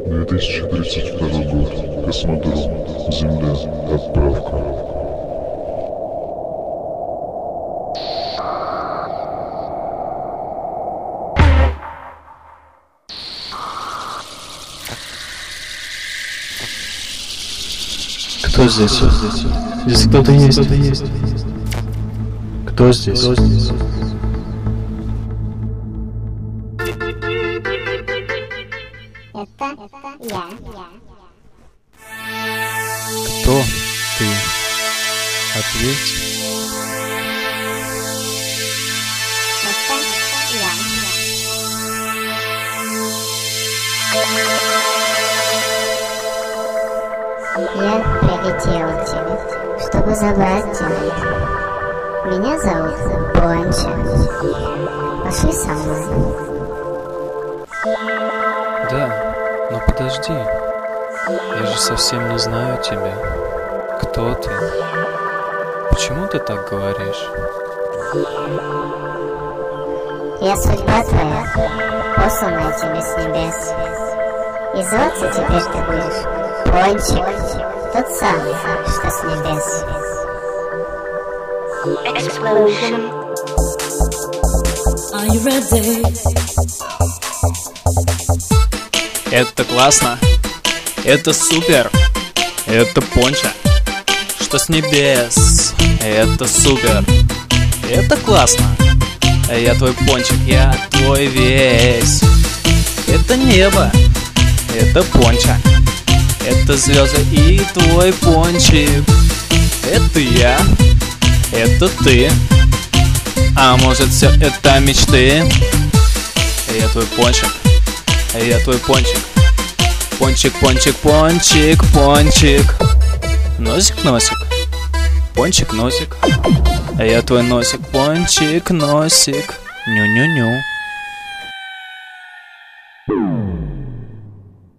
2032 год. Космодром. Земля. Отправка. Кто здесь? Здесь кто-то есть. Кто здесь? Это я. Кто ты? Ответь. Это я. Я прилетела к тебе, чтобы забрать тебя. Меня зовут Пончик. Пошли со мной. Да, но подожди. Я же совсем не знаю тебя. Кто ты? Почему ты так говоришь? Я судьба твоя, посланная тебе с небес. И зваться теперь ты будешь Пончик, тот самый, что с небес. Explosion. Are you ready? Это классно, это супер, это Понча, что с небес, это супер, это классно, я твой Пончик, я твой весь, это небо, это Понча, это звезды и твой Пончик, это я, это ты, а может все это мечты, я твой Пончик. Я твой Пончик. Пончик, пончик, пончик, пончик. Носик, носик. Пончик, носик. Я твой носик, пончик, носик. Ню-ню-ню.